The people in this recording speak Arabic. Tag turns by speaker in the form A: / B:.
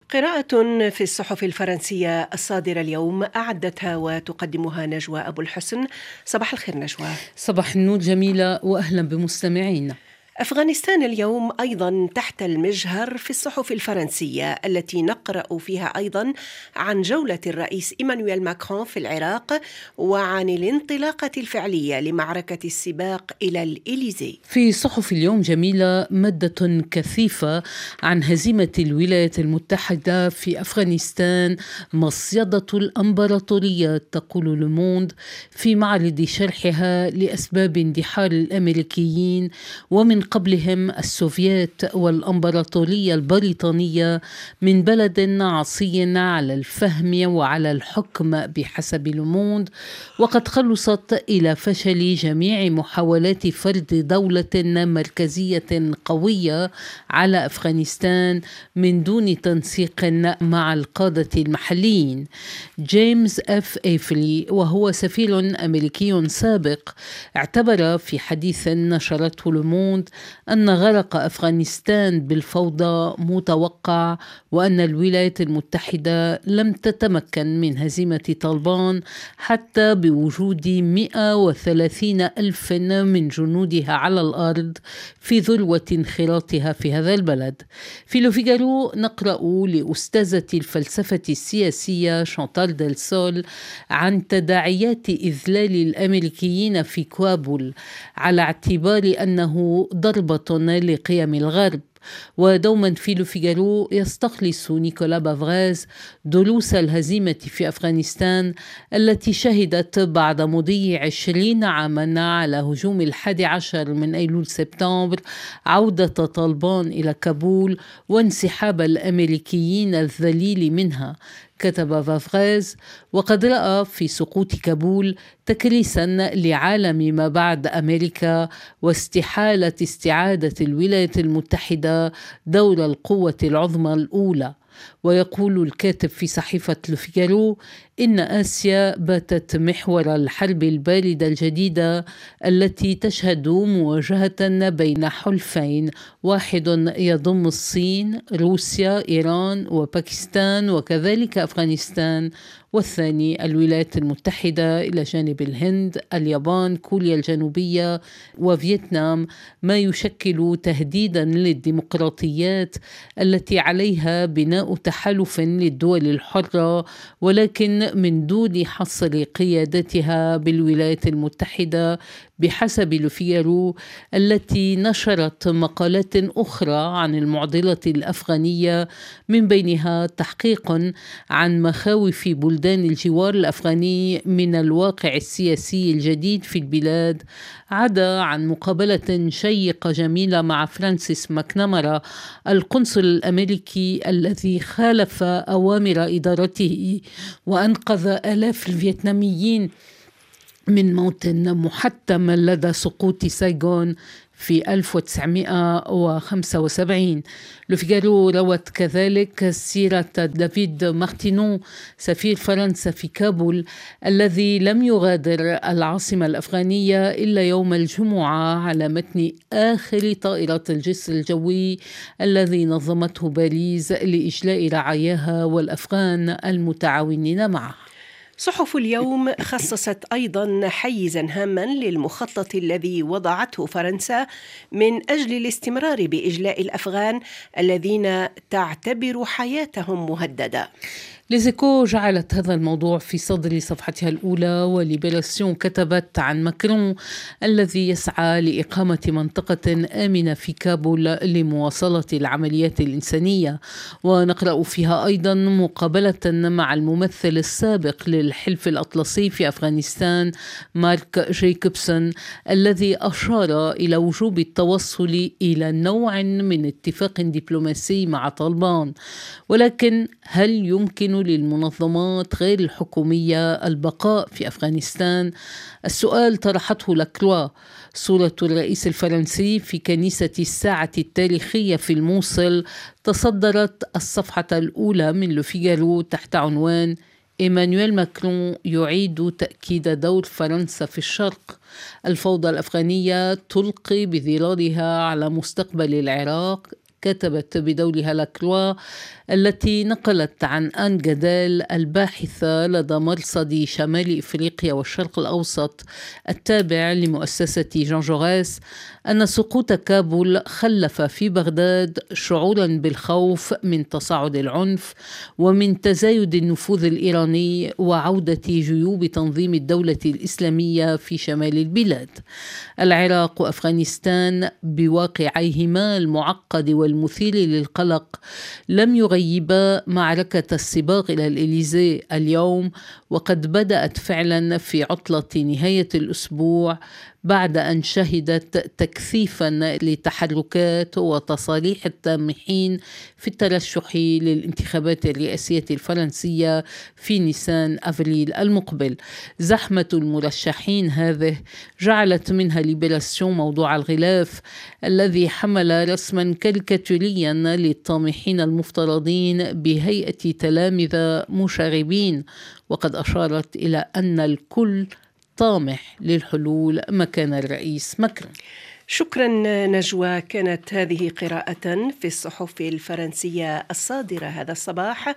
A: قراءة في الصحف الفرنسية الصادرة اليوم أعدتها وتقدمها نجوى أبو الحسن. صباح الخير نجوى.
B: صباح النور جميلة، وأهلا بمستمعينا.
A: أفغانستان اليوم أيضا تحت المجهر في الصحف الفرنسية التي نقرأ فيها أيضا عن جولة الرئيس إيمانويل ماكرون في العراق وعن الانطلاقة الفعلية لمعركة السباق إلى الإليزي.
B: في صحف اليوم جميلة مادة كثيفة عن هزيمة الولايات المتحدة في أفغانستان مصيدة الأمبراطورية، تقول لوموند في معرض شرحها لأسباب اندحار الأمريكيين ومن قبلهم السوفيات والأمبراطورية البريطانية من بلد عصي على الفهم وعلى الحكم بحسب لوموند، وقد خلصت إلى فشل جميع محاولات فرض دولة مركزية قوية على أفغانستان من دون تنسيق مع القادة المحليين. جيمس اف ايفلي وهو سفير أمريكي سابق اعتبر في حديث نشرته لوموند أن غرق أفغانستان بالفوضى متوقع، وأن الولايات المتحدة لم تتمكن من هزيمة طالبان حتى بوجود 130 ألف من جنودها على الأرض في ذروة انخراطها في هذا البلد. في لوفيغارو نقرأ لأستاذة الفلسفة السياسية شانتال ديل سول عن تداعيات إذلال الأمريكيين في كابول على اعتبار أنه ضربة لقيم الغرب. ودوما في لوفيغارو يستخلص نيكولا بافغاز دروس الهزيمة في أفغانستان التي شهدت بعد مضي 20 عاما على هجوم 11 من أيلول سبتمبر عودة طالبان إلى كابول وانسحاب الأمريكيين الذليل منها. كتب فافغاز: وقد رأى في سقوط كابول تكريسا لعالم ما بعد أمريكا واستحالة استعادة الولايات المتحدة دور القوة العظمى الأولى. ويقول الكاتب في صحيفة لوفيغارو إن آسيا باتت محور الحرب الباردة الجديدة التي تشهد مواجهة بين حلفين، واحد يضم الصين، روسيا، إيران وباكستان وكذلك أفغانستان، والثاني الولايات المتحدة إلى جانب الهند، اليابان، كوريا الجنوبية وفيتنام، ما يشكل تهديدا للديمقراطيات التي عليها بناء تحالف للدول الحرة، ولكن من دون حصر قيادتها بالولايات المتحدة بحسب لوفيغارو، التي نشرت مقالات أخرى عن المعضلة الأفغانية من بينها تحقيق عن مخاوف بلدان الجوار الأفغاني من الواقع السياسي الجديد في البلاد، عدا عن مقابلة شيقة جميلة مع فرانسيس ماكنامارا القنصل الأمريكي الذي خالف أوامر إدارته وأنقذ آلاف الفيتناميين من موت محتم لدى سقوط سايغون في 1975. لوفيغارو روت كذلك سيرة دافيد مارتينو سفير فرنسا في كابول الذي لم يغادر العاصمة الأفغانية إلا يوم الجمعة على متن آخر طائرات الجسر الجوي الذي نظمته باريس لإجلاء رعاياها والأفغان المتعاونين معه.
A: صحف اليوم خصصت أيضا حيزا هاما للمخطط الذي وضعته فرنسا من أجل الاستمرار بإجلاء الأفغان الذين تعتبر حياتهم مهددة.
B: ليزيكو جعلت هذا الموضوع في صدر صفحتها الأولى، وليبراسيون كتبت عن ماكرون الذي يسعى لإقامة منطقة آمنة في كابول لمواصلة العمليات الإنسانية. ونقرأ فيها أيضا مقابلة مع الممثل السابق للحلف الأطلسي في أفغانستان مارك جيكوبسون الذي أشار إلى وجوب التوصل إلى نوع من اتفاق دبلوماسي مع طالبان. ولكن هل يمكن للمنظمات غير الحكومية البقاء في أفغانستان؟ السؤال طرحته لاكروا. صورة الرئيس الفرنسي في كنيسة الساعة التاريخية في الموصل تصدرت الصفحة الأولى من لوفيغارو تحت عنوان: إيمانويل ماكرون يعيد تأكيد دور فرنسا في الشرق. الفوضى الأفغانية تلقي بظلالها على مستقبل العراق كتبت بدورها لاكروا التي نقلت عن آن جدال الباحثة لدى مرصد شمال إفريقيا والشرق الأوسط التابع لمؤسسة جان جوريس أن سقوط كابول خلف في بغداد شعورا بالخوف من تصاعد العنف ومن تزايد النفوذ الإيراني وعودة جيوب تنظيم الدولة الإسلامية في شمال البلاد. العراق وأفغانستان بواقعيهما المعقد والمثير للقلق لم يغيبا معركة السباق إلى الإليزيه اليوم، وقد بدأت فعلا في عطلة نهاية الأسبوع بعد أن شهدت تكثيفا لتحركات وتصاريح التامحين في الترشح للانتخابات الرئاسية الفرنسية في نيسان أفريل المقبل. زحمة المرشحين هذه جعلت منها ليبراسيون موضوع الغلاف الذي حمل رسما كاريكاتوريا للطامحين المفترضين بهيئة تلامذة مشاغبين، وقد أشارت إلى أن الكل طامح للحلول مكان الرئيس ماكرون.
A: شكرا نجوى. كانت هذه قراءة في الصحف الفرنسية الصادرة هذا الصباح